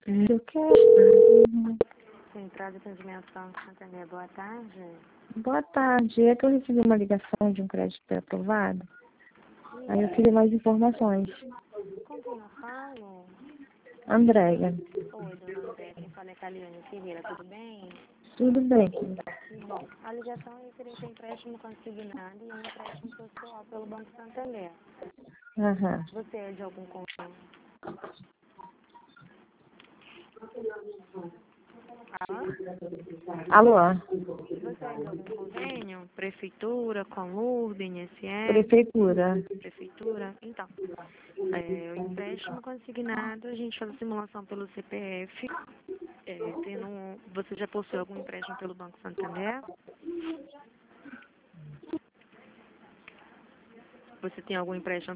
Eu quero. Central de Atendimento Banco Santander, boa tarde. Boa tarde. É que eu recebi uma ligação de um crédito aprovado. Aí eu queria mais informações. Com quem eu falo? Andréia. Oi, dona André, quem fala é Caliane Ferreira, tudo bem? Tudo bem? Bom, a ligação é referente a empréstimo consignado e um empréstimo pessoal pelo Banco Santander. Aham. Você é de algum convênio? Alô? Você é de algum convênio? Prefeitura, Comurb, INSS? Prefeitura. Prefeitura? Então, o empréstimo consignado, a gente faz a simulação pelo CPF. Você já possui algum empréstimo pelo Banco Santander? Você tem algum empréstimo